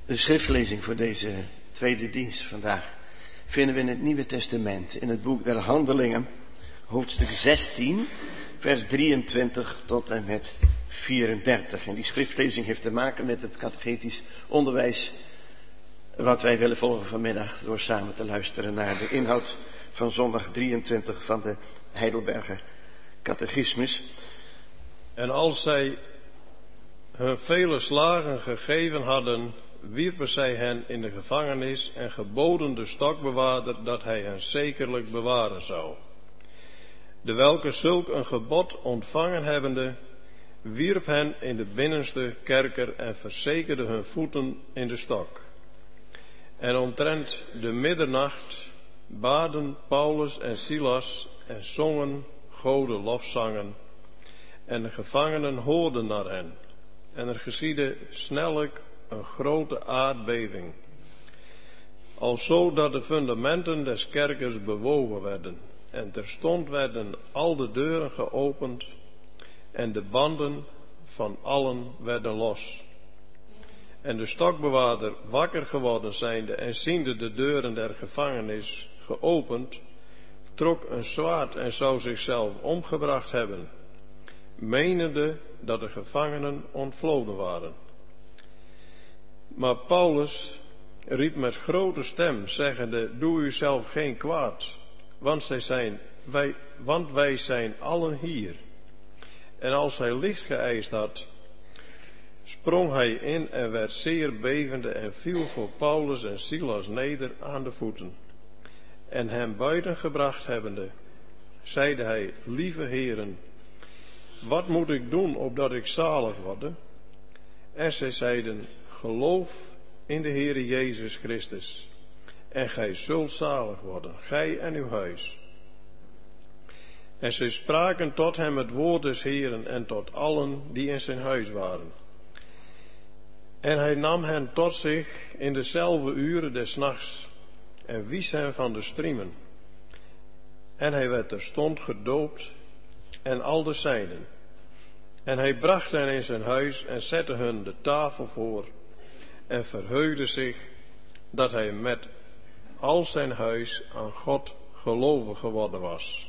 De schriftlezing voor deze tweede dienst vandaag vinden we in het Nieuwe Testament, in het boek der Handelingen, hoofdstuk 16, vers 23 tot en met 34. En die schriftlezing heeft te maken met het catechetisch onderwijs wat wij willen volgen vanmiddag door samen te luisteren naar de inhoud van zondag 23 van de Heidelberger Catechismus. En als zij hun vele slagen gegeven hadden, wierpen zij hen in de gevangenis en geboden de stokbewaarder dat hij hen zekerlijk bewaren zou. De welke zulk een gebod ontvangen hebbende, wierp hen in de binnenste kerker en verzekerde hun voeten in de stok. En omtrent de middernacht baden Paulus en Silas en zongen Gode lofzangen. En de gevangenen hoorden naar hen. En er geschiedde snellijk een grote aardbeving. Alzo dat de fundamenten des kerkers bewogen werden. En terstond werden al de deuren geopend. En de banden van allen werden los. En de stokbewaarder wakker geworden zijnde en ziende de deuren der gevangenis geopend, trok een zwaard en zou zichzelf omgebracht hebben, menende dat de gevangenen ontvloden waren. Maar Paulus riep met grote stem, zeggende, doe uzelf geen kwaad, want wij zijn allen hier. En als hij licht geëist had, sprong hij in en werd zeer bevende en viel voor Paulus en Silas neder aan de voeten. En hem buiten gebracht hebbende, zeide hij, lieve heren, wat moet ik doen opdat ik zalig worde? En zij zeiden, geloof in de Heere Jezus Christus, en gij zult zalig worden, gij en uw huis. En zij spraken tot hem het woord des Heeren en tot allen die in zijn huis waren. En hij nam hen tot zich in dezelfde uren des nachts en wies hen van de striemen. En hij werd terstond gedoopt en al de zijnen. En hij bracht hen in zijn huis en zette hun de tafel voor en verheugde zich dat hij met al zijn huis aan God gelovig geworden was.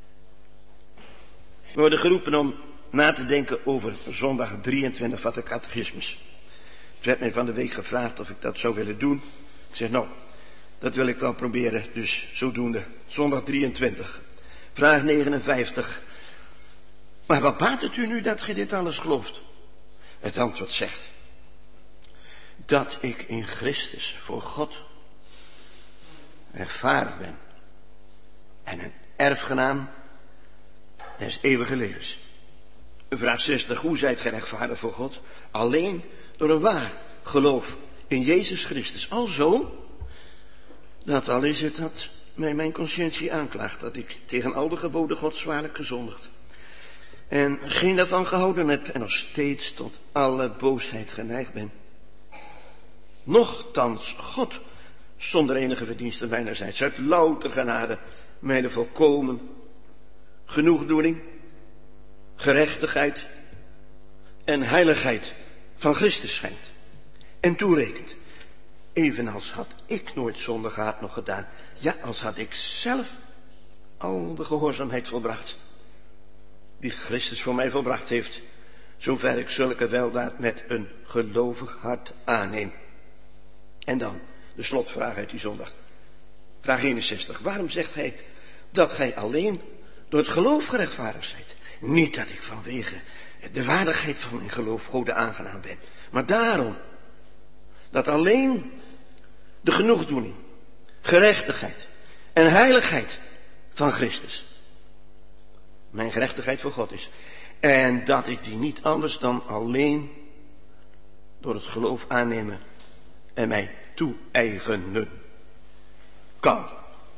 We worden geroepen om na te denken over zondag 23 van de catechismus. Het werd mij van de week gevraagd of ik dat zou willen doen. Ik zeg nou, dat wil ik wel proberen, dus zodoende. Zondag 23, vraag 59. Maar wat baat het u nu dat gij dit alles gelooft? Het antwoord zegt, dat ik in Christus voor God rechtvaardig ben en een erfgenaam des eeuwige levens. Vraag 60, hoe zijt gij rechtvaardig voor God? Alleen door een waar geloof in Jezus Christus. Alzo, dat al is het dat mij mijn conscientie aanklaagt, dat ik tegen al de geboden Gods zwaarlijk gezondigd en geen daarvan gehouden heb en nog steeds tot alle boosheid geneigd ben. Nochtans God, zonder enige verdienste mijnerzijds, uit louter genade, mij de volkomen genoegdoening, gerechtigheid en heiligheid van Christus schenkt en toerekent. Evenals had ik nooit zonde gehad nog gedaan, ja, als had ik zelf al de gehoorzaamheid volbracht die Christus voor mij volbracht heeft, zover ik zulke weldaad met een gelovig hart aanneem. En dan de slotvraag uit die zondag. Vraag 61. Waarom zegt hij dat gij alleen door het geloof gerechtvaardigd zijt? Niet dat ik vanwege de waardigheid van mijn geloof Gode aangenaam ben, maar daarom dat alleen de genoegdoening, gerechtigheid en heiligheid van Christus mijn gerechtigheid voor God is. En dat ik die niet anders dan alleen door het geloof aannemen en mij toe-eigenen kan.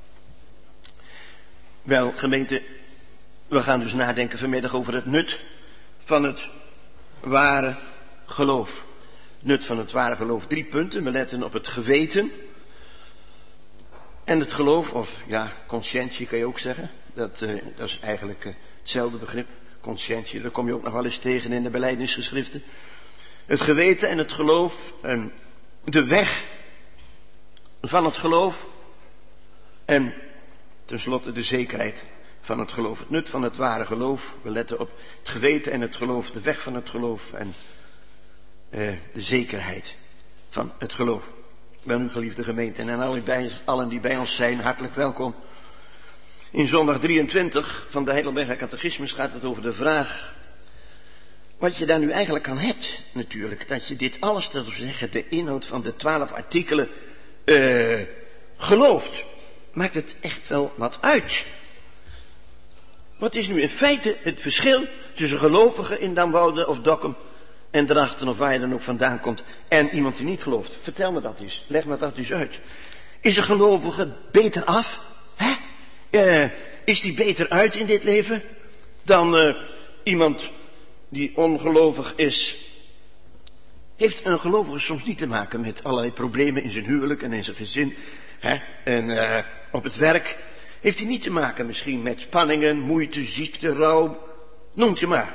Wel, gemeente, we gaan dus nadenken vanmiddag over het nut van het ware geloof. Nut van het ware geloof. 3 punten. We letten op het geweten. En het geloof, of ja, conscientie kan je ook zeggen. Dat is eigenlijk hetzelfde begrip. Conscientie, daar kom je ook nog wel eens tegen in de belijdenisgeschriften. Het geweten en het geloof. En de weg van het geloof en tenslotte de zekerheid van het geloof. Het nut van het ware geloof. We letten op het geweten en het geloof, de weg van het geloof en de zekerheid van het geloof. Wel nu, geliefde gemeente, en allen die bij ons zijn, hartelijk welkom. In zondag 23 van de Heidelberger Catechismus gaat het over de vraag wat je daar nu eigenlijk aan hebt, natuurlijk. Dat je dit alles, dat wil zeggen de inhoud van de 12 artikelen, gelooft. Maakt het echt wel wat uit? Wat is nu in feite het verschil tussen gelovigen in Damwoude of Dokkum en Drachten of waar je dan ook vandaan komt en iemand die niet gelooft? Vertel me dat eens. Leg me dat eens uit. Is een gelovige beter af? Hè? Is die beter uit in dit leven dan iemand die ongelovig is? Heeft een gelovige soms niet te maken met allerlei problemen in zijn huwelijk en in zijn gezin? Hè? En op het werk heeft hij niet te maken misschien met spanningen, moeite, ziekte, rouw? Noemt je maar.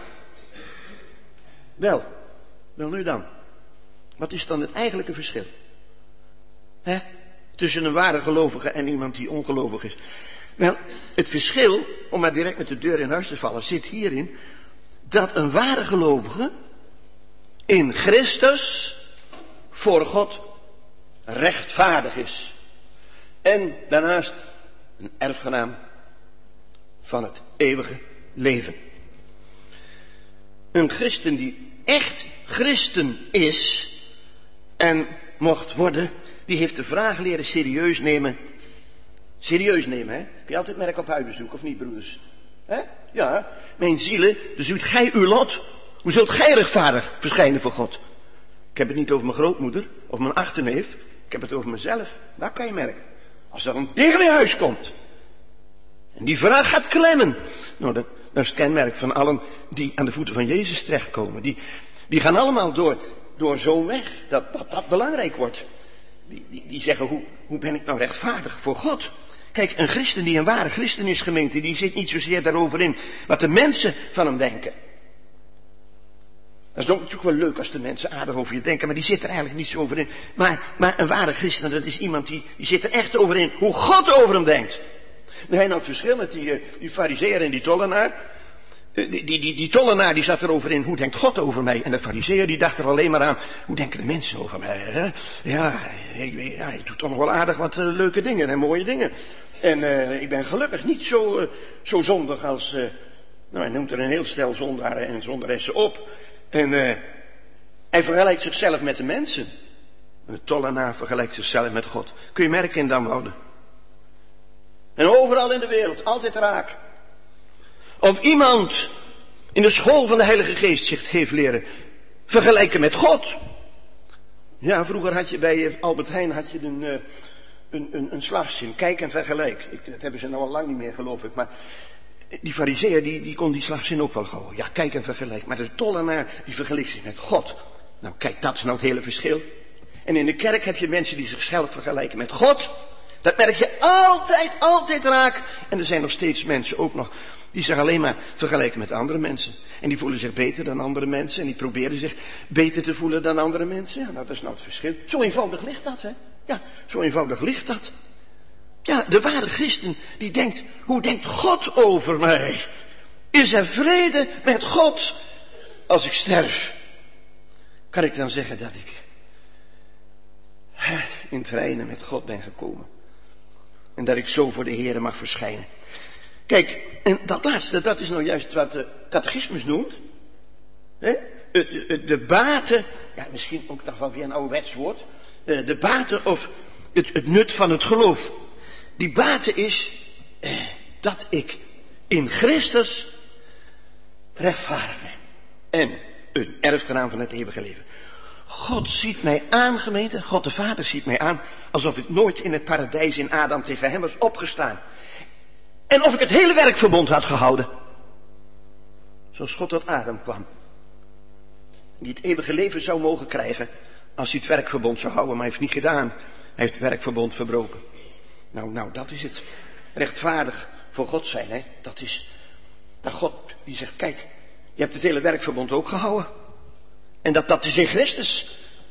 Wel nu dan. Wat is dan het eigenlijke verschil? Hè? Tussen een ware gelovige en iemand die ongelovig is. Wel, het verschil, om maar direct met de deur in huis te vallen, zit hierin dat een ware gelovige in Christus voor God rechtvaardig is. En daarnaast een erfgenaam van het eeuwige leven. Een christen die echt christen is en mocht worden, die heeft de vraag leren serieus nemen. Serieus nemen, hè? Kun je altijd merken op huisbezoek, of niet, broeders? Hè? Ja, mijn zielen, dus doet gij uw lot. Hoe zult gij rechtvaardig verschijnen voor God? Ik heb het niet over mijn grootmoeder of mijn achterneef. Ik heb het over mezelf. Dat kan je merken. Als er een tegen mijn huis komt en die vraag gaat klemmen. Nou, dat is het kenmerk van allen die aan de voeten van Jezus terechtkomen. Die gaan allemaal door zo'n weg dat belangrijk wordt. Die zeggen, hoe ben ik nou rechtvaardig voor God? Kijk, een christen die een ware christen is, gemeente, die zit niet zozeer daarover in wat de mensen van hem denken. Dat is natuurlijk wel leuk als de mensen aardig over je denken, maar die zit er eigenlijk niet zo over in. Maar een ware christen, dat is iemand die zit er echt over in hoe God over hem denkt. Nou, hij nou het verschil met die farizeeër en die tollenaar. Die tollenaar die zat erover in, hoe denkt God over mij? En de farizeeër die dacht er alleen maar aan, hoe denken de mensen over mij? Hè? Ja, ik doe toch nog wel aardig wat leuke dingen en mooie dingen. En ik ben gelukkig niet zo zondig als, hij noemt er een heel stel zondaren en zondaressen op. En hij vergelijkt zichzelf met de mensen. En de tollenaar vergelijkt zichzelf met God. Kun je merken in Damwoude. En overal in de wereld, altijd raak. Of iemand in de school van de Heilige Geest zich heeft leren vergelijken met God. Ja, vroeger had je bij Albert Heijn een slagzin. Kijk en vergelijk. Dat hebben ze nou al lang niet meer, geloof ik. Maar die farizeeër die kon die slagzin ook wel houden. Ja, kijk en vergelijk. Maar de tollenaar die vergelijkt zich met God. Nou kijk, dat is nou het hele verschil. En in de kerk heb je mensen die zichzelf vergelijken met God. Dat merk je altijd raak. En er zijn nog steeds mensen ook nog die zich alleen maar vergelijken met andere mensen. En die voelen zich beter dan andere mensen. En die proberen zich beter te voelen dan andere mensen. Ja, nou, dat is nou het verschil. Zo eenvoudig ligt dat, hè. Ja, zo eenvoudig ligt dat. Ja, de ware christen die denkt, hoe denkt God over mij? Is er vrede met God als ik sterf? Kan ik dan zeggen dat ik in het reine met God ben gekomen? En dat ik zo voor de Heere mag verschijnen. Kijk, en dat laatste, dat is nou juist wat de catechismus noemt. De baten, ja misschien ook nog wel weer een ouderwets woord. De baten of het nut van het geloof. Die baten is dat ik in Christus rechtvaardig ben. En een erfgenaam van het eeuwige leven. God ziet mij aan, gemeente. God de Vader ziet mij aan. Alsof ik nooit in het paradijs in Adam tegen hem was opgestaan. En of ik het hele werkverbond had gehouden. Zoals God tot Adam kwam. Die het eeuwige leven zou mogen krijgen. Als hij het werkverbond zou houden. Maar hij heeft het niet gedaan. Hij heeft het werkverbond verbroken. Nou, dat is het. Rechtvaardig voor God zijn, hè. Dat is dat God die zegt, kijk, je hebt het hele werkverbond ook gehouden. En dat is in Christus.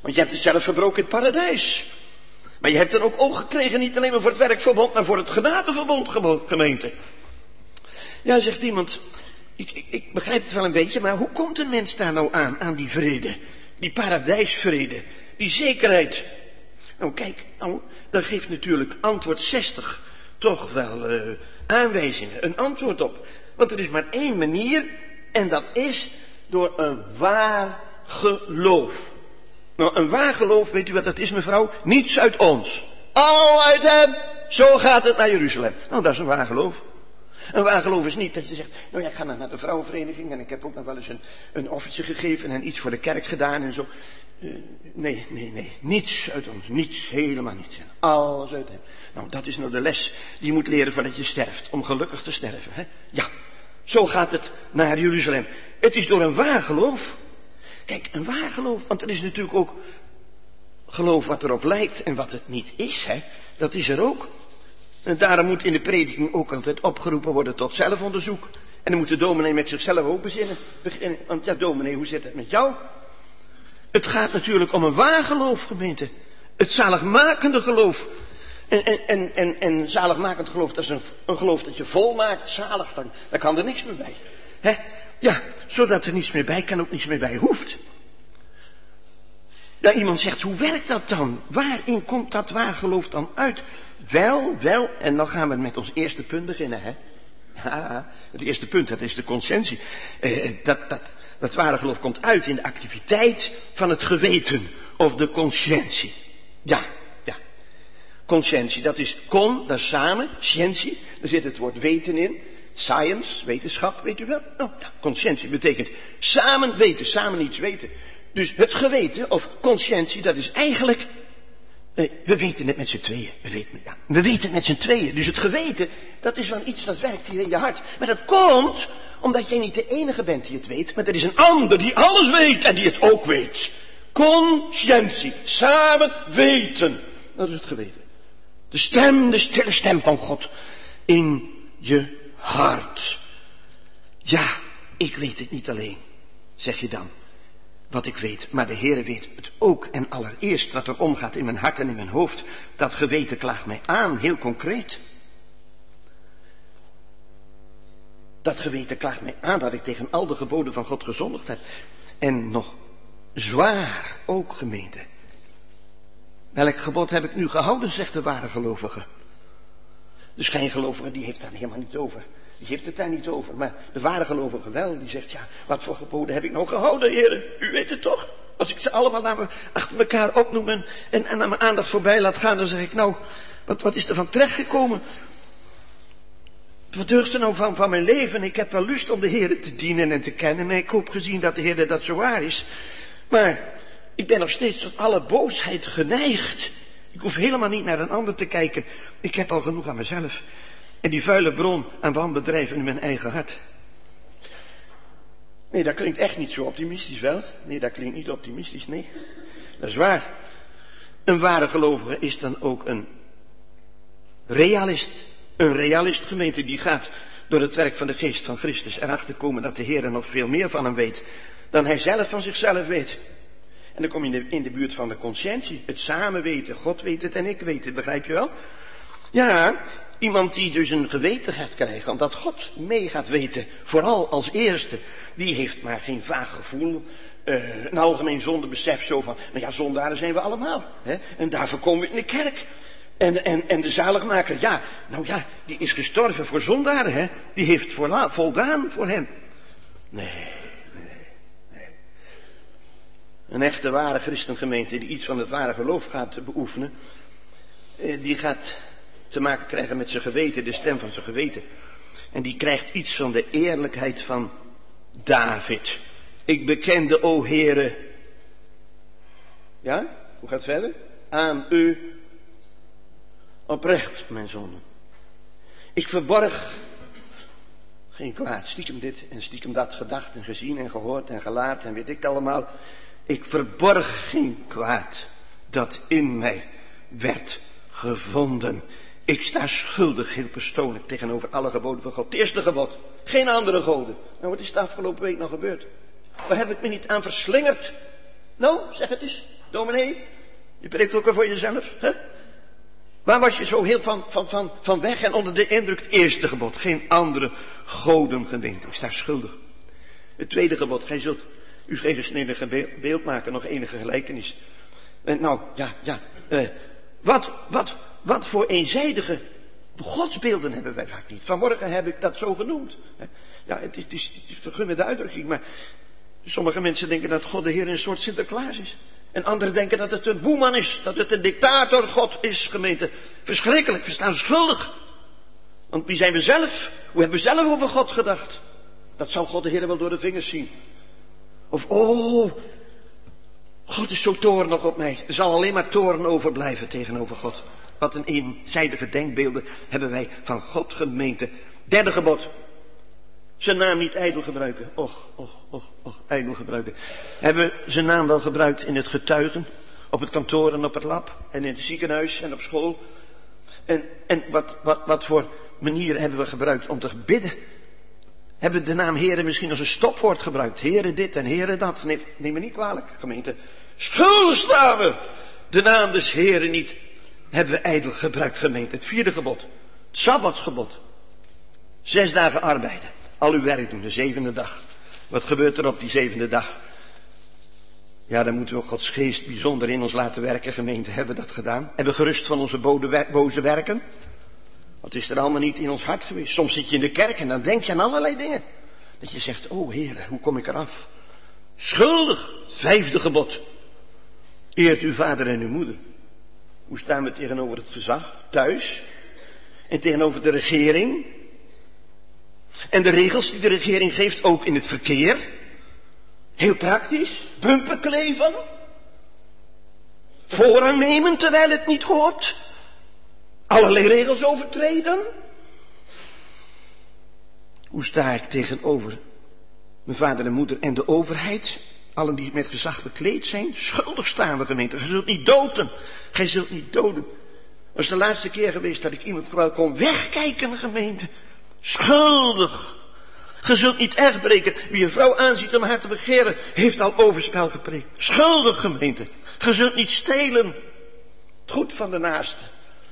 Want je hebt het zelf verbroken in het paradijs. Maar je hebt dan ook oog gekregen, niet alleen maar voor het werkverbond, maar voor het genadeverbond, gemeente. Ja, zegt iemand, ik begrijp het wel een beetje, maar hoe komt een mens daar nou aan die vrede? Die paradijsvrede, die zekerheid. Nou kijk, daar geeft natuurlijk antwoord 60 toch wel aanwijzingen, een antwoord op. Want er is maar één manier en dat is door een waar geloof. Nou, een waar geloof, weet u wat dat is, mevrouw? Niets uit ons. Al uit hem. Zo gaat het naar Jeruzalem. Nou, dat is een waar geloof. Een waar geloof is niet dat je zegt, nou ja, ik ga naar de vrouwenvereniging en ik heb ook nog wel eens een offertje gegeven en iets voor de kerk gedaan en zo. Nee. Niets uit ons. Niets, helemaal niets. Alles uit hem. Nou, dat is nou de les die je moet leren voordat je sterft. Om gelukkig te sterven. Hè? Ja, zo gaat het naar Jeruzalem. Het is door een waar geloof. Kijk, een waar geloof, want er is natuurlijk ook geloof wat erop lijkt en wat het niet is. Hè? Dat is er ook. En daarom moet in de prediking ook altijd opgeroepen worden tot zelfonderzoek. En dan moet de dominee met zichzelf ook beginnen. Want ja, dominee, hoe zit het met jou? Het gaat natuurlijk om een waar geloof, gemeente. Het zaligmakende geloof. En zaligmakend geloof, dat is een geloof dat je volmaakt, zalig, daar kan er niks meer bij. Hè? Ja, zodat er niets meer bij kan, ook niets meer bij hoeft. Ja, iemand zegt, hoe werkt dat dan? Waarin komt dat waar geloof dan uit? Wel, en dan gaan we met ons eerste punt beginnen, hè. Ja, het eerste punt, dat is de conscientie. Dat ware geloof komt uit in de activiteit van het geweten, of de conscientie. Ja. Conscientie, dat is dat is samen, scientie, daar zit het woord weten in. Science, wetenschap, weet u wel? Nou, ja, conscientie betekent samen weten, samen iets weten. Dus het geweten, of conscientie, dat is eigenlijk, we weten het met z'n tweeën. We weten het met z'n tweeën. Dus het geweten, dat is wel iets dat werkt hier in je hart. Maar dat komt omdat jij niet de enige bent die het weet, maar er is een ander die alles weet en die het ook weet. Conscientie, samen weten. Dat is het geweten. De stille stem van God in je hart. Ja, ik weet het niet alleen, zeg je dan, wat ik weet, maar de Heere weet het ook. En allereerst wat er omgaat in mijn hart en in mijn hoofd, dat geweten klaagt mij aan, heel concreet. Dat geweten klaagt mij aan dat ik tegen al de geboden van God gezondigd heb. En nog zwaar ook, gemeente. Welk gebod heb ik nu gehouden, zegt de ware gelovige. De schijngelovige, die heeft daar helemaal niet over. Die heeft het daar niet over. Maar de ware gelovige wel, die zegt, ja, wat voor geboden heb ik nou gehouden, heren? U weet het toch? Als ik ze allemaal achter elkaar opnoem en aan mijn aandacht voorbij laat gaan, dan zeg ik, nou, wat is er van terechtgekomen? Wat deugt er nou van mijn leven? Ik heb wel lust om de Heere te dienen en te kennen. En ik hoop gezien dat de Heere dat zo waar is. Maar ik ben nog steeds tot alle boosheid geneigd. Ik hoef helemaal niet naar een ander te kijken. Ik heb al genoeg aan mezelf. En die vuile bron aan wanbedrijven in mijn eigen hart. Nee, dat klinkt echt niet zo optimistisch wel. Nee, dat klinkt niet optimistisch, nee. Dat is waar. Een ware gelovige is dan ook een realist. Een realist, gemeente, die gaat door het werk van de geest van Christus erachter komen dat de Heer nog veel meer van hem weet dan hij zelf van zichzelf weet. En dan kom je in de buurt van de conscientie, het samen weten. God weet het en ik weet het, begrijp je wel? Ja, iemand die dus een geweten gaat krijgen, omdat God mee gaat weten, vooral als eerste, die heeft maar geen vaag gevoel, een algemeen zondebesef zo van, nou ja, zondaren zijn we allemaal, hè? En daarvoor komen we in de kerk. En de zaligmaker, ja, nou ja, die is gestorven voor zondaren, hè? Die heeft voldaan voor hem. Nee. Een echte ware christengemeente die iets van het ware geloof gaat beoefenen, die gaat te maken krijgen met zijn geweten, de stem van zijn geweten. En die krijgt iets van de eerlijkheid van David. Ik bekende, o Heere. Ja, hoe gaat het verder? Aan u oprecht mijn zonden. Ik verborg geen kwaad, stiekem dit en stiekem dat gedacht en gezien en gehoord en gelaat en weet ik het allemaal. Ik verborg geen kwaad dat in mij werd gevonden. Ik sta schuldig, heel persoonlijk, tegenover alle geboden van God. Het eerste gebod, geen andere goden. Nou, wat is de afgelopen week nog gebeurd? Waar heb ik me niet aan verslingerd? Nou, zeg het eens. Dominee, je preekt ook al voor jezelf, hè? Waar was je zo heel van weg en onder de indruk? Het eerste gebod, geen andere goden gemeente. Ik sta schuldig. Het tweede gebod, gij zult u geen gesneden beeld maken, nog enige gelijkenis. En wat voor eenzijdige godsbeelden hebben wij vaak niet. Vanmorgen heb ik dat zo genoemd. Ja, het is vergun me de uitdrukking, maar sommige mensen denken dat God de Heer een soort Sinterklaas is. En anderen denken dat het een boeman is, dat het een dictator God is, gemeente. Verschrikkelijk, we staan schuldig. Want wie zijn we zelf? Hoe hebben we zelf over God gedacht? Dat zal God de Heer wel door de vingers zien. Of, God is zo toornig op mij. Er zal alleen maar toorn overblijven tegenover God. Wat een eenzijdige denkbeelden hebben wij van God, gemeente. Derde gebod. Zijn naam niet ijdel gebruiken. Och, ijdel gebruiken. Hebben we zijn naam wel gebruikt in het getuigen? Op het kantoor en op het lab. En in het ziekenhuis en op school. En wat voor manier hebben we gebruikt om te bidden? Hebben we de naam Heere misschien als een stopwoord gebruikt? Heere dit en Heere dat. Neem me niet kwalijk, gemeente. Schuldig staan we. De naam des Heere niet. Hebben we ijdel gebruikt, gemeente. Het vierde gebod. Het Sabbatsgebod. 6 dagen arbeiden. Al uw werk doen, de 7e dag. Wat gebeurt er op die 7e dag? Ja, dan moeten we Gods geest bijzonder in ons laten werken, gemeente. Hebben we dat gedaan? Hebben we gerust van onze boze werken? Wat is er allemaal niet in ons hart geweest? Soms zit je in de kerk en dan denk je aan allerlei dingen. Dat je zegt, Heere, hoe kom ik eraf? Schuldig, 5e gebod. Eert uw vader en uw moeder. Hoe staan we tegenover het gezag, thuis? En tegenover de regering? En de regels die de regering geeft ook in het verkeer? Heel praktisch. Bumper kleven. Voorrang nemen terwijl het niet hoort. Allerlei regels overtreden. Hoe sta ik tegenover mijn vader en moeder en de overheid? Allen die met gezag bekleed zijn. Schuldig staan we, gemeente. Gij zult niet doden. Gij zult niet doden. Het was de laatste keer geweest dat ik iemand wel kon wegkijken, gemeente. Schuldig. Ge zult niet erg breken. Wie een vrouw aanziet om haar te begeren, heeft al overspel gepreekt. Schuldig, gemeente. Ge zult niet stelen. Het goed van de naaste.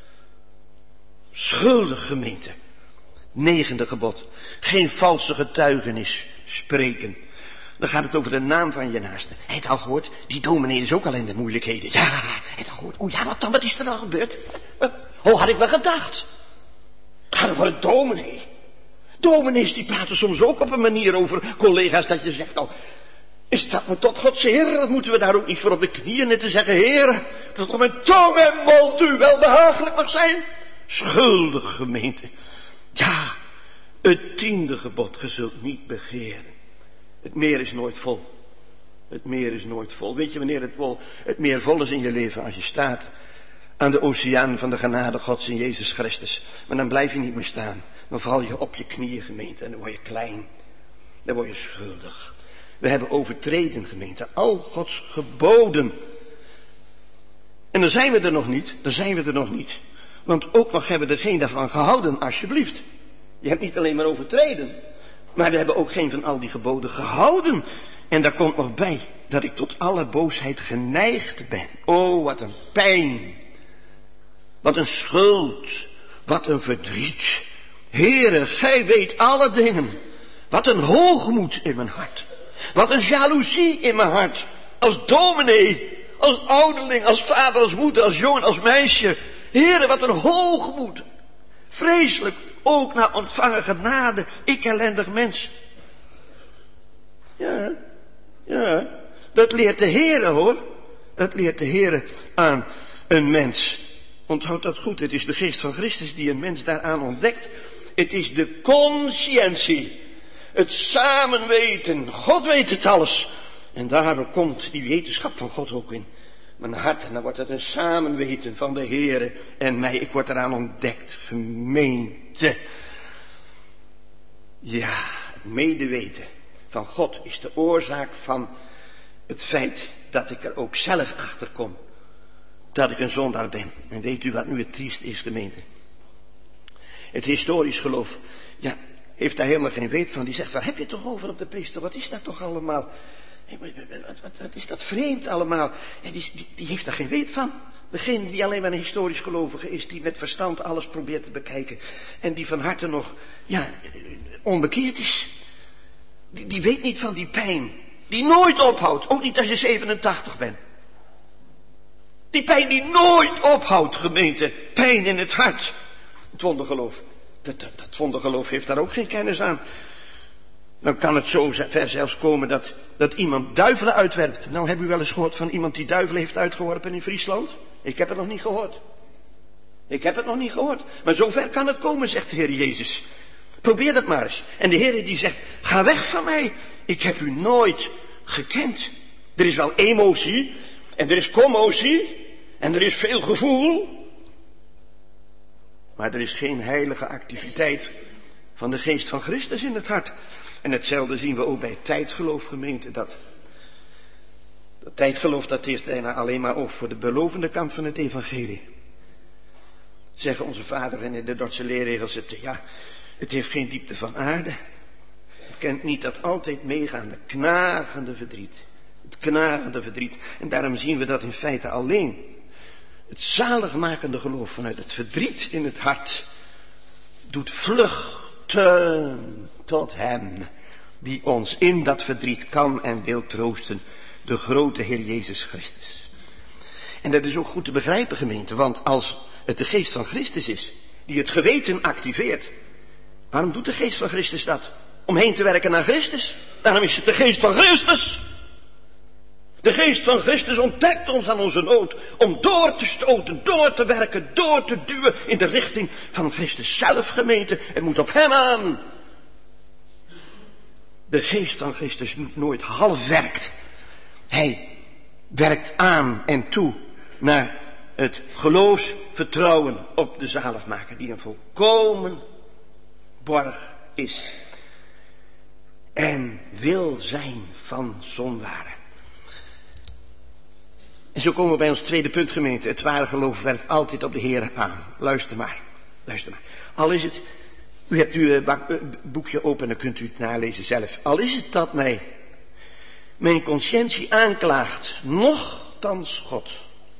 Schuldig, gemeente. 9e gebod. Geen valse getuigenis spreken. Dan gaat het over de naam van je naaste. Heb je het al gehoord? Die dominee is ook al in de moeilijkheden. Ja, heb je het al gehoord? Ja, wat dan? Wat is er dan gebeurd? Had ik wel gedacht. Het gaat over een dominee. Dominees die praten soms ook op een manier over collega's dat je zegt, is dat nou tot Gods Heer? Dat moeten we daar ook niet voor op de knieën en te zeggen, Heer, dat op mijn tong en mond u wel behagelijk mag zijn. Schuldig, gemeente. Ja, het 10e gebod, ge zult niet begeren. Het meer is nooit vol. Het meer is nooit vol. Weet je wanneer het meer vol is in je leven? Als je staat aan de oceaan van de genade Gods in Jezus Christus. Maar dan blijf je niet meer staan. Dan val je op je knieën, gemeente, en dan word je klein. Dan word je schuldig. We hebben overtreden, gemeente, al Gods geboden. En dan zijn we er nog niet. Dan zijn we er nog niet. Want ook nog hebben we er geen daarvan gehouden, alsjeblieft. Je hebt niet alleen maar overtreden. Maar we hebben ook geen van al die geboden gehouden. En daar komt nog bij dat ik tot alle boosheid geneigd ben. Oh, wat een pijn. Wat een schuld. Wat een verdriet. Heere, gij weet alle dingen. Wat een hoogmoed in mijn hart. Wat een jaloezie in mijn hart. Als dominee, als ouderling, als vader, als moeder, als jongen, als meisje. Heere, wat een hoogmoed. Vreselijk, ook na ontvangen genade. Ik ellendig mens. Ja, dat leert de Heere, hoor. Dat leert de Heere aan een mens. Onthoud dat goed, het is de geest van Christus die een mens daaraan ontdekt. Het is de conscientie. Het samenweten. God weet het alles. En daardoor komt die wetenschap van God ook in mijn hart. En dan wordt het een samenweten van de Heere en mij. Ik word eraan ontdekt. Gemeente. Ja, het medeweten van God is de oorzaak van het feit dat ik er ook zelf achter kom. Dat ik een zondaar ben. En weet u wat nu het triest is, gemeente? Het historisch geloof, heeft daar helemaal geen weet van. Die zegt, waar heb je het toch over op de priester? Wat is dat toch allemaal? Wat is dat vreemd allemaal? Die heeft daar geen weet van. Degene die alleen maar een historisch gelovige is, die met verstand alles probeert te bekijken. En die van harte nog, onbekeerd is. Die weet niet van die pijn. Die nooit ophoudt. Ook niet als je 87 bent. Die pijn die nooit ophoudt, gemeente. Pijn in het hart. Het wondergeloof. Dat wondergeloof heeft daar ook geen kennis aan. Dan kan het zo ver zelfs komen dat iemand duivelen uitwerpt. Nou, hebben u wel eens gehoord van iemand die duivelen heeft uitgeworpen in Friesland? Ik heb het nog niet gehoord. Maar zover kan het komen, zegt de Heer Jezus. Probeer dat maar eens. En de Heer die zegt, ga weg van mij. Ik heb u nooit gekend. Er is wel emotie. En er is commotie. En er is veel gevoel. Maar er is geen heilige activiteit van de geest van Christus in het hart. En hetzelfde zien we ook bij tijdgeloof, gemeente. Dat tijdgeloof, dat heeft bijna alleen maar oog voor de belovende kant van het evangelie. Zeggen onze vader en in de Dordtse leerregels, het heeft geen diepte van aarde. Het kent niet dat altijd meegaande, knagende verdriet. Het knagende verdriet. En daarom zien we dat in feite alleen het zaligmakende geloof vanuit het verdriet in het hart doet vluchten tot hem die ons in dat verdriet kan en wil troosten, de grote Heer Jezus Christus. En dat is ook goed te begrijpen, gemeente, want als het de geest van Christus is die het geweten activeert, waarom doet de geest van Christus dat? Om heen te werken naar Christus. Daarom is het de geest van Christus. De geest van Christus ontdekt ons aan onze nood om door te stoten, door te werken, door te duwen in de richting van Christus zelf, gemeente. Het moet op hem aan. De geest van Christus nooit half werkt. Hij werkt aan en toe naar het geloofsvertrouwen op de zaligmaker die een volkomen borg is. En wil zijn van zondaren. En zo komen we bij ons tweede punt, gemeente. Het ware geloof werkt altijd op de Heer aan. Luister maar. Al is het, u hebt uw boekje open en dan kunt u het nalezen zelf. Al is het dat mijn conscientie aanklaagt, nochtans God.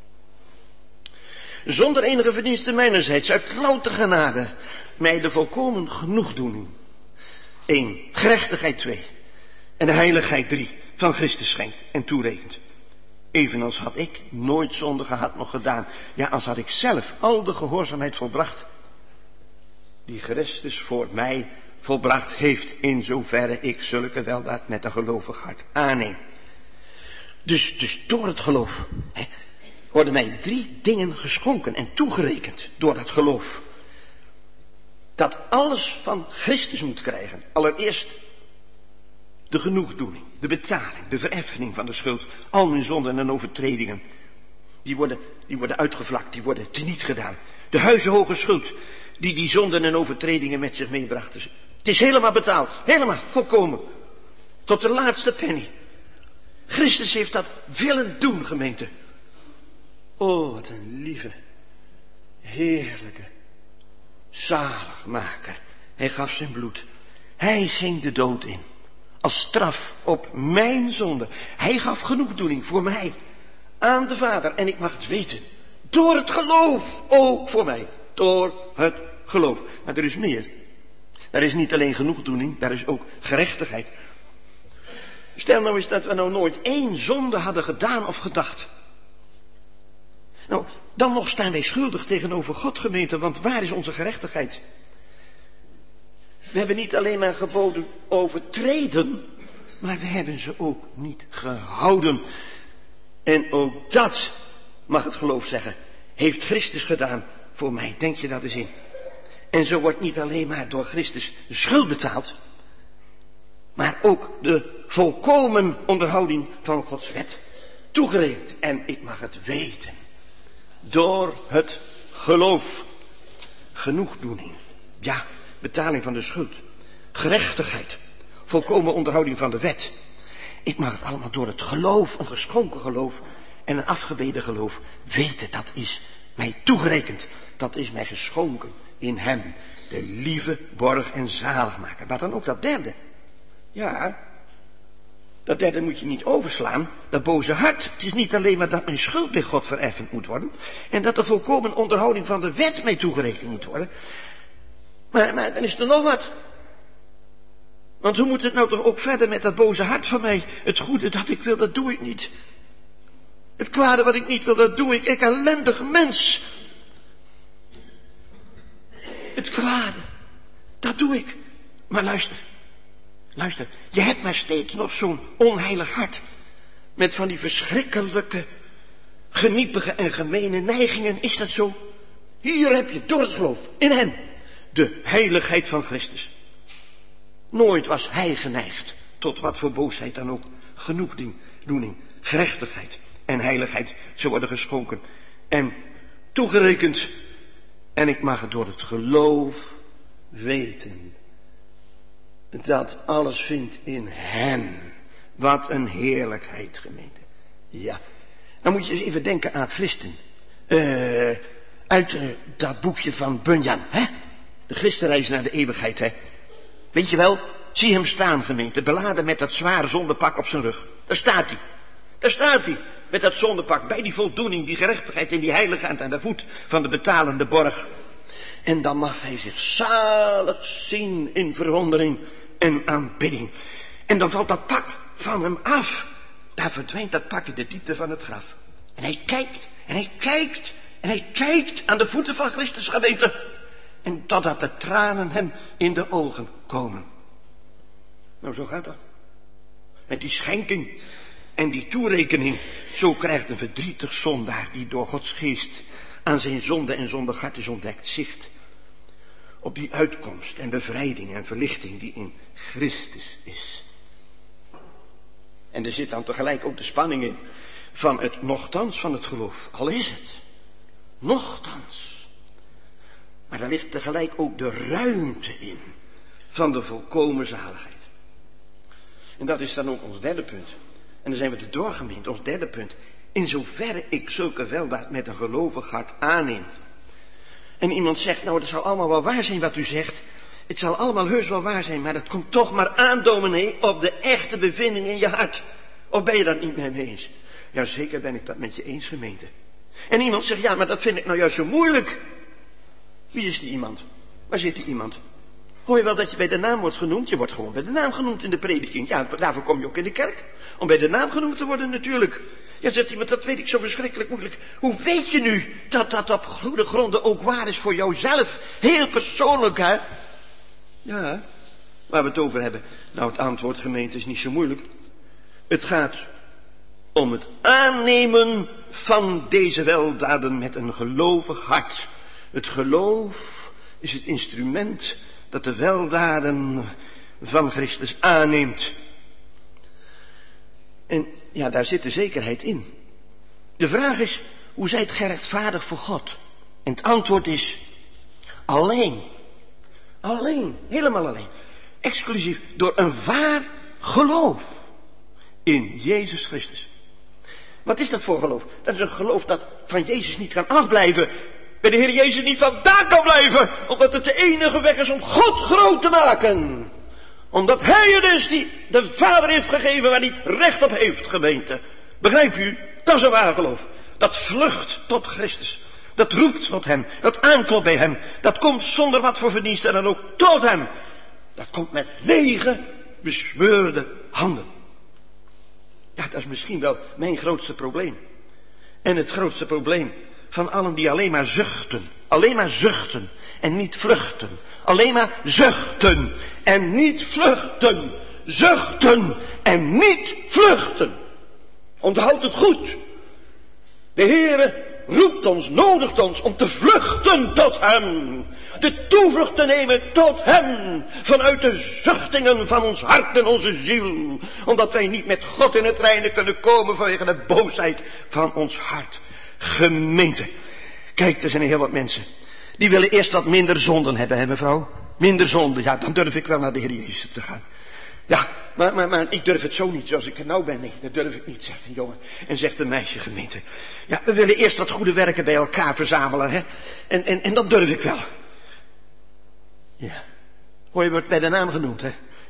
Zonder enige verdienste mijnerzijds, uit louter genade, mij de volkomen genoegdoening. 1. Gerechtigheid 2. En de heiligheid 3. Van Christus schenkt en toerekent. Evenals had ik nooit zonde gehad nog gedaan. Ja, als had ik zelf al de gehoorzaamheid volbracht die Christus voor mij volbracht heeft, in zoverre ik zulke weldaad met een gelovig hart aanneem. Dus door het geloof worden mij 3 dingen geschonken en toegerekend door dat geloof. Dat alles van Christus moet krijgen. Allereerst de genoegdoening, de betaling, de vereffening van de schuld. Al mijn zonden en overtredingen, die worden uitgevlakt, die worden teniet gedaan. De huizenhoge schuld die zonden en overtredingen met zich meebrachten. Het is helemaal betaald, helemaal, volkomen. Tot de laatste penny. Christus heeft dat willen doen, gemeente. Oh, wat een lieve, heerlijke zaligmaker. Hij gaf zijn bloed. Hij ging de dood in. Als straf op mijn zonde. Hij gaf genoegdoening voor mij. Aan de Vader. En ik mag het weten. Door het geloof. Ook voor mij. Door het geloof. Maar er is meer. Er is niet alleen genoegdoening. Daar is ook gerechtigheid. Stel nou eens dat we nou nooit 1 zonde hadden gedaan of gedacht. Nou, dan nog staan wij schuldig tegenover God, gemeente. Want waar is onze gerechtigheid? We hebben niet alleen maar geboden overtreden, maar we hebben ze ook niet gehouden. En ook dat, mag het geloof zeggen, heeft Christus gedaan voor mij. Denk je dat eens in. En zo wordt niet alleen maar door Christus de schuld betaald, maar ook de volkomen onderhouding van Gods wet toegerekend. En ik mag het weten. Door het geloof. Genoegdoening. Ja, betaling van de schuld. Gerechtigheid. Volkomen onderhouding van de wet. Ik mag het allemaal door het geloof, een geschonken geloof en een afgebeden geloof weten. Dat is mij toegerekend. Dat is mij geschonken in hem. De lieve borg en zaligmaker. Maar dan ook dat derde. Ja, Dat derde moet je niet overslaan. Dat boze hart. Het is niet alleen maar dat mijn schuld bij God vereffend moet worden. En dat de volkomen onderhouding van de wet mij toegerekend moet worden. Maar dan is er nog wat. Want hoe moet het nou toch ook verder met dat boze hart van mij? Het goede dat ik wil, dat doe ik niet. Het kwade wat ik niet wil, dat doe ik. Ik ellendig mens. Het kwade, dat doe ik. Maar luister, je hebt maar steeds nog zo'n onheilig hart. Met van die verschrikkelijke, geniepige en gemene neigingen. Is dat zo? Hier heb je door het geloof in hem de heiligheid van Christus. Nooit was hij geneigd tot wat voor boosheid dan ook. Genoegdoening, gerechtigheid en heiligheid zou worden geschonken en toegerekend. En ik mag het door het geloof weten. Dat alles vindt in hem. Wat een heerlijkheid, gemeente. Ja. Dan moet je eens even denken aan christen. Uit dat boekje van Bunyan, hè? De christenreis naar de eeuwigheid, hè? Weet je wel, zie hem staan, gemeente, beladen met dat zware zondepak op zijn rug. Daar staat hij, met dat zondepak, bij die voldoening, die gerechtigheid en die heiligheid aan de voet van de betalende borg. En dan mag hij zich zalig zien in verwondering en aanbidding. En dan valt dat pak van hem af. Daar verdwijnt dat pak in de diepte van het graf. En hij kijkt, en hij kijkt, en hij kijkt aan de voeten van Christus, gemeente. En totdat de tranen hem in de ogen komen. Nou, zo gaat dat. Met die schenking en die toerekening. Zo krijgt een verdrietig zondaar die door Gods geest aan zijn zonde en zondig hart is ontdekt, zicht op die uitkomst en bevrijding en verlichting die in Christus is. En er zit dan tegelijk ook de spanning in van het nochtans van het geloof. Al is het nochtans. Maar daar ligt tegelijk ook de ruimte in van de volkomen zaligheid. En dat is dan ook ons derde punt. En dan zijn we er doorgemeend, ons derde punt. In zoverre ik zulke weldaad met een gelovig hart aanneem. En iemand zegt, nou het zal allemaal wel waar zijn wat u zegt. Het zal allemaal heus wel waar zijn, maar dat komt toch maar aan, dominee, op de echte bevinding in je hart. Of ben je dat niet met me eens? Ja, zeker ben ik dat met je eens, gemeente. En iemand zegt, ja, maar dat vind ik nou juist zo moeilijk. Wie is die iemand? Waar zit die iemand? Hoor je wel dat je bij de naam wordt genoemd? Je wordt gewoon bij de naam genoemd in de prediking. Ja, daarvoor kom je ook in de kerk. Om bij de naam genoemd te worden natuurlijk. Ja, zegt iemand, dat weet ik zo verschrikkelijk moeilijk. Hoe weet je nu dat dat op goede gronden ook waar is voor jouzelf? Heel persoonlijk, hè? Ja, waar we het over hebben. Nou, het antwoord, gemeente, is niet zo moeilijk. Het gaat om het aannemen van deze weldaden met een gelovig hart. Het geloof is het instrument dat de weldaden van Christus aanneemt. En ja, daar zit de zekerheid in. De vraag is, hoe zijt gij rechtvaardig voor God? En het antwoord is, alleen. Alleen, helemaal alleen. Exclusief door een waar geloof in Jezus Christus. Wat is dat voor geloof? Dat is een geloof dat van Jezus niet kan afblijven. Bij de Heer Jezus niet vandaan kan blijven. Omdat het de enige weg is om God groot te maken. Omdat Hij het is die de Vader heeft gegeven waar Hij recht op heeft, gemeente. Begrijp u? Dat is een waar geloof. Dat vlucht tot Christus. Dat roept tot Hem. Dat aanklopt bij Hem. Dat komt zonder wat voor verdiensten dan ook tot Hem. Dat komt met lege, besmeurde handen. Ja, dat is misschien wel mijn grootste probleem. En het grootste probleem van allen die alleen maar zuchten. Alleen maar zuchten en niet vluchten. Alleen maar zuchten en niet vluchten. Zuchten en niet vluchten. Onthoud het goed. De Heere roept ons, nodigt ons om te vluchten tot Hem. De toevlucht te nemen tot Hem. Vanuit de zuchtingen van ons hart en onze ziel. Omdat wij niet met God in het reine kunnen komen vanwege de boosheid van ons hart. Gemeente. Kijk, er zijn heel wat mensen. Die willen eerst wat minder zonden hebben, hè mevrouw? Minder zonden, ja, dan durf ik wel naar de Heer Jezus te gaan. Ja, maar ik durf het zo niet, zoals ik er nou ben. Nee, dat durf ik niet, zegt een jongen. En zegt een meisje, gemeente. Ja, we willen eerst wat goede werken bij elkaar verzamelen, hè. En dat durf ik wel. Ja. Hoor je, wordt bij de naam genoemd, hè. Ja.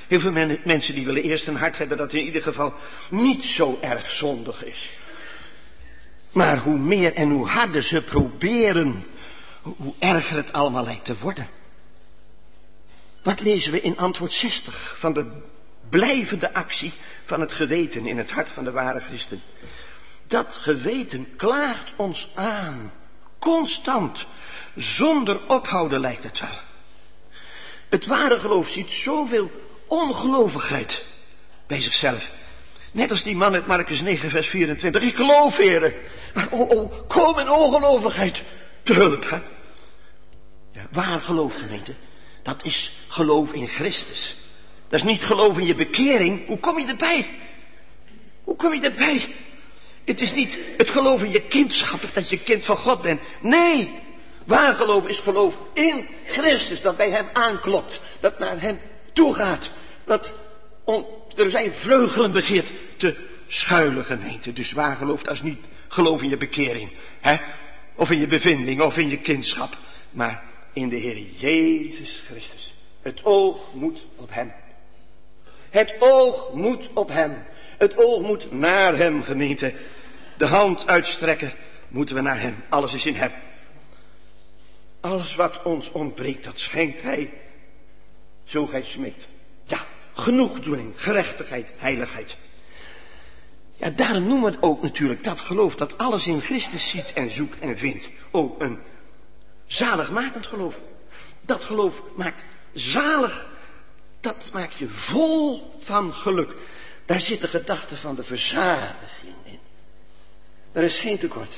Heel veel mensen die willen eerst een hart hebben dat in ieder geval niet zo erg zondig is. Maar hoe meer en hoe harder ze proberen, hoe erger het allemaal lijkt te worden. Wat lezen we in antwoord 60 van de blijvende actie van het geweten in het hart van de ware christen? Dat geweten klaagt ons aan, constant, zonder ophouden lijkt het wel. Het ware geloof ziet zoveel ongelovigheid bij zichzelf. Net als die man uit Markus 9 vers 24. Ik geloof, heren, maar kom in ongelovigheid te hulp. Hè? Ja, waar geloof, gemeente? Dat is geloof in Christus. Dat is niet geloof in je bekering. Hoe kom je erbij? Hoe kom je erbij? Het is niet het geloof in je kindschap, dat je kind van God bent. Nee, waar geloof is geloof in Christus. Dat bij hem aanklopt. Dat naar hem toe gaat. Dat er zijn vleugelen begeert te schuilen, gemeente. Dus waar geloof, dat is niet geloof in je bekering. Hè? Of in je bevinding, of in je kindschap. Maar in de Heer Jezus Christus. Het oog moet op hem. Het oog moet op hem. Het oog moet naar hem, gemeente. De hand uitstrekken moeten we naar hem. Alles is in hem. Alles wat ons ontbreekt, dat schenkt hij. Zo gij smeekt. Ja, genoegdoening, gerechtigheid, heiligheid. Ja, daarom noemen we het ook natuurlijk dat geloof dat alles in Christus ziet en zoekt en vindt. Ook een zaligmakend geloof. Dat geloof maakt zalig. Dat maakt je vol van geluk. Daar zit de gedachte van de verzadiging in. Er is geen tekort.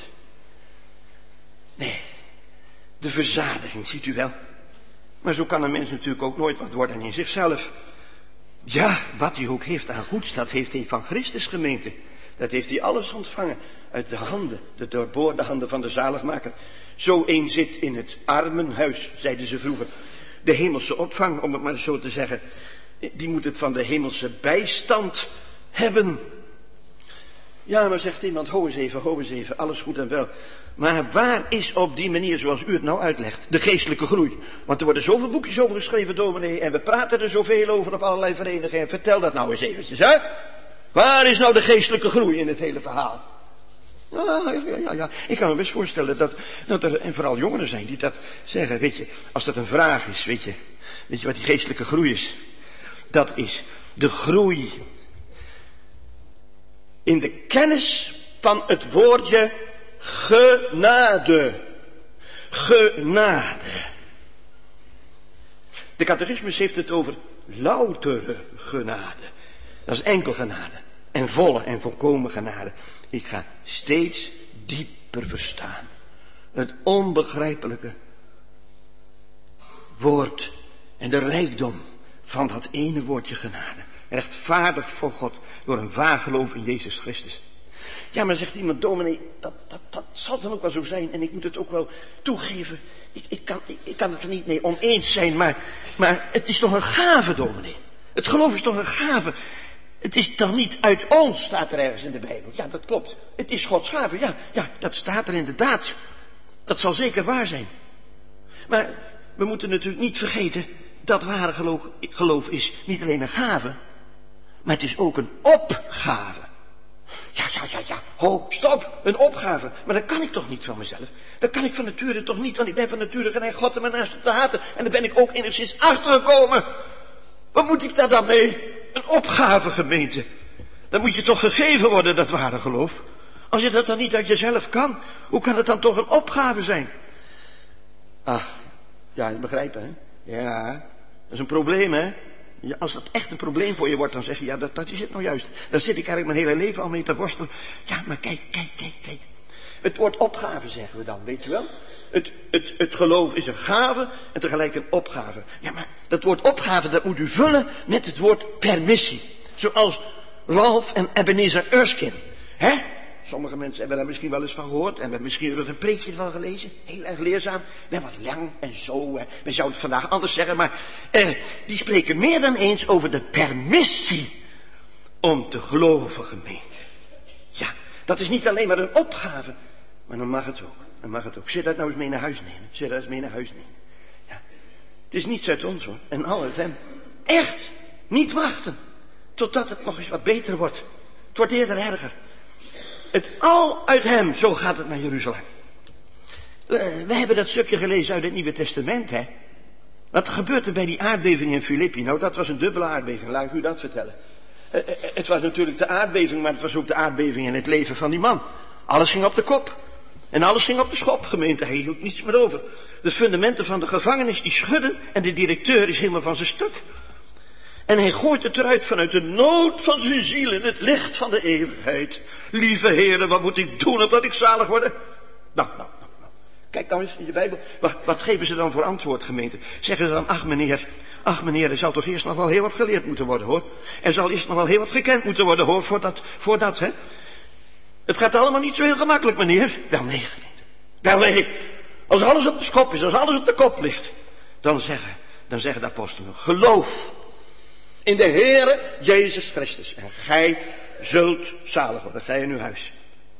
Nee, de verzadiging, ziet u wel. Maar zo kan een mens natuurlijk ook nooit wat worden in zichzelf. Ja, wat hij ook heeft aan goeds, dat heeft hij van Christus, gemeente. Dat heeft hij alles ontvangen uit de handen, de doorboorde handen van de zaligmaker. Zo een zit in het armenhuis, zeiden ze vroeger. De hemelse opvang, om het maar zo te zeggen. Die moet het van de hemelse bijstand hebben. Ja, maar zegt iemand, ho eens even, alles goed en wel. Maar waar is op die manier, zoals u het nou uitlegt, de geestelijke groei? Want er worden zoveel boekjes over geschreven, dominee, en we praten er zoveel over op allerlei verenigingen. Vertel dat nou eens eventjes, hè? Waar is nou de geestelijke groei in het hele verhaal? Ja. Ik kan me best voorstellen dat er, en vooral jongeren zijn die dat zeggen, weet je, als dat een vraag is, weet je wat die geestelijke groei is? Dat is de groei in de kennis van het woordje genade. Genade. De catechismus heeft het over loutere genade. Dat is enkel genade. En volle en volkomen genade. Ik ga steeds dieper verstaan. Het onbegrijpelijke woord en de rijkdom van dat ene woordje genade. Rechtvaardig voor God door een waar geloof in Jezus Christus. Ja, maar zegt iemand, dominee, dat zal dan ook wel zo zijn en ik moet het ook wel toegeven. Ik kan het er niet mee oneens zijn, maar het is toch een gave, dominee. Het geloof is toch een gave. Het is toch niet uit ons, staat er ergens in de Bijbel. Ja, dat klopt. Het is Gods gave. Ja, dat staat er inderdaad. Dat zal zeker waar zijn. Maar we moeten natuurlijk niet vergeten dat ware geloof is niet alleen een gave, maar het is ook een opgave. Ja. Ho, stop, een opgave. Maar dat kan ik toch niet van mezelf? Dat kan ik van nature toch niet, want ik ben van nature geneigd God en mijn naaste te haten. En daar ben ik ook enigszins achtergekomen. Wat moet ik daar dan mee? Een opgave, gemeente. Dan moet je toch gegeven worden, dat ware geloof. Als je dat dan niet uit jezelf kan, hoe kan het dan toch een opgave zijn? Ach, ja, begrijpen, hè? Ja, dat is een probleem, hè? Ja, als dat echt een probleem voor je wordt, dan zeg je, ja, dat is het nou juist. Daar zit ik eigenlijk mijn hele leven al mee te worstelen. Ja, maar kijk. Het woord opgave zeggen we dan, weet je wel? Het geloof is een gave en tegelijk een opgave. Ja, maar dat woord opgave, dat moet u vullen met het woord permissie. Zoals Ralph en Ebenezer Erskine. Hè? Sommige mensen hebben daar misschien wel eens van gehoord en hebben misschien er een preekje van gelezen. Heel erg leerzaam. Wel wat lang en zo. We zouden het vandaag anders zeggen, maar die spreken meer dan eens over de permissie om te geloven, gemeente. Ja, dat is niet alleen maar een opgave, maar dan mag het ook. Zit dat nou eens mee naar huis nemen. Ja. Het is niets uit ons, hoor. En al uit hem. Echt. Niet wachten totdat het nog eens wat beter wordt. Het wordt eerder erger. Het al uit hem, zo gaat het naar Jeruzalem. We hebben dat stukje gelezen uit het Nieuwe Testament, hè. Wat gebeurt er bij die aardbeving in Filippi? Nou, dat was een dubbele aardbeving, laat ik u dat vertellen. Het was natuurlijk de aardbeving, maar het was ook de aardbeving in het leven van die man. Alles ging op de kop. En alles ging op de schop, gemeente. Hij hield niets meer over. De fundamenten van de gevangenis die schudden en de directeur is helemaal van zijn stuk. En hij gooit het eruit vanuit de nood van zijn ziel in het licht van de eeuwigheid. Lieve heren, wat moet ik doen opdat ik zalig word? Nou. Kijk dan eens in je Bijbel. Wat geven ze dan voor antwoord, gemeente? Zeggen ze dan, ach meneer, er zal toch eerst nog wel heel wat geleerd moeten worden, hoor. Er zal eerst nog wel heel wat gekend moeten worden, hoor, voordat, hè. Het gaat allemaal niet zo heel gemakkelijk, meneer. Wel nee, gemeente. Wel nee. Als alles op de schop is, als alles op de kop ligt, dan zeggen de apostelen, geloof in de Heere Jezus Christus. En gij zult zalig worden, gij in uw huis.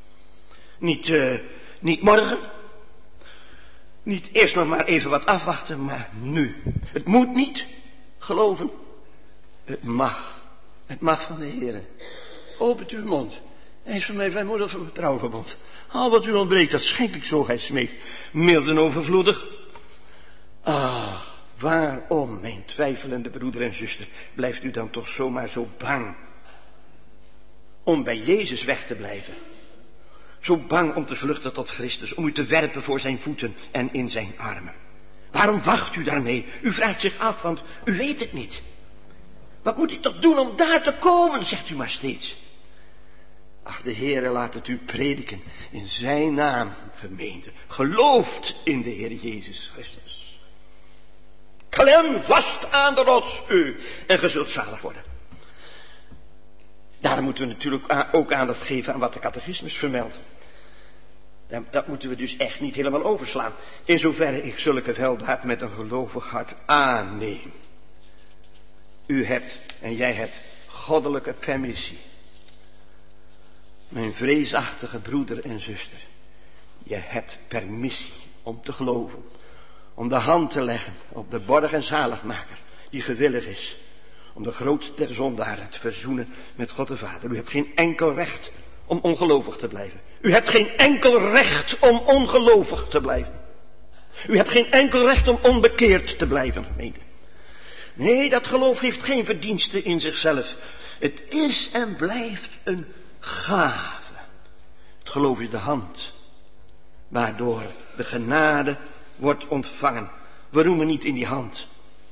Niet morgen. Niet eerst nog maar even wat afwachten, maar nu. Het moet niet geloven. Het mag. Het mag van de Heere. Opent uw mond. Hij is voor mij van moeder van mijn trouwverbond. Al wat u ontbreekt, dat schenk ik zo, gij smeekt. Mild en overvloedig. Ah, waarom, mijn twijfelende broeder en zuster, blijft u dan toch zomaar zo bang om bij Jezus weg te blijven? Zo bang om te vluchten tot Christus, om u te werpen voor zijn voeten en in zijn armen. Waarom wacht u daarmee? U vraagt zich af, want u weet het niet. Wat moet ik toch doen om daar te komen, zegt u maar steeds. Ach, de Heere laat het u prediken in zijn naam, gemeente. Gelooft in de Heer Jezus Christus. Klem vast aan de rots u en ge zult zalig worden. Daarom moeten we natuurlijk ook aandacht geven aan wat de catechismus vermeldt. Dat moeten we dus echt niet helemaal overslaan. In zoverre ik zulke weldaad met een gelovig hart aanneem. U hebt en jij hebt goddelijke permissie. Mijn vreesachtige broeder en zuster. Je hebt permissie om te geloven. Om de hand te leggen op de borg en zaligmaker die gewillig is. Om de grootste der zondaren te verzoenen met God de Vader. U hebt geen enkel recht om ongelovig te blijven. U hebt geen enkel recht om ongelovig te blijven. U hebt geen enkel recht om onbekeerd te blijven, gemeente. Nee, dat geloof heeft geen verdienste in zichzelf. Het is en blijft een gave. Het geloof is de hand waardoor de genade wordt ontvangen. We roemen niet in die hand.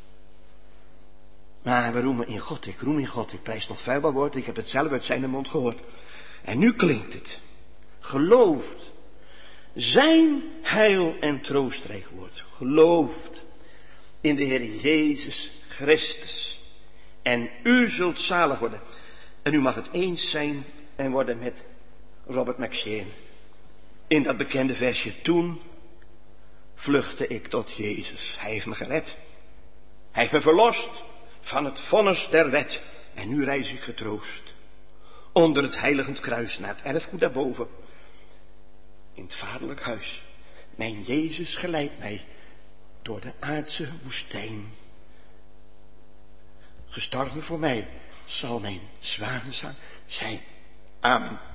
Maar we roemen in God. Ik roem in God. Ik prijs nog vuilbaar woord. Ik heb het zelf uit zijn mond gehoord. En nu klinkt het. Gelooft. Zijn heil en troostrijk woord. Gelooft in de Heer Jezus Christus. En u zult zalig worden. En u mag het eens zijn en worden met Robert McCheyne. In dat bekende versje. Toen vluchtte ik tot Jezus. Hij heeft me gered. Hij heeft me verlost van het vonnis der wet. En nu reis ik getroost onder het heiligend kruis naar het erfgoed daarboven. In het vaderlijk huis. Mijn Jezus geleidt mij door de aardse woestijn. Gestorven voor mij zal mijn zwanenzang zijn. Amen.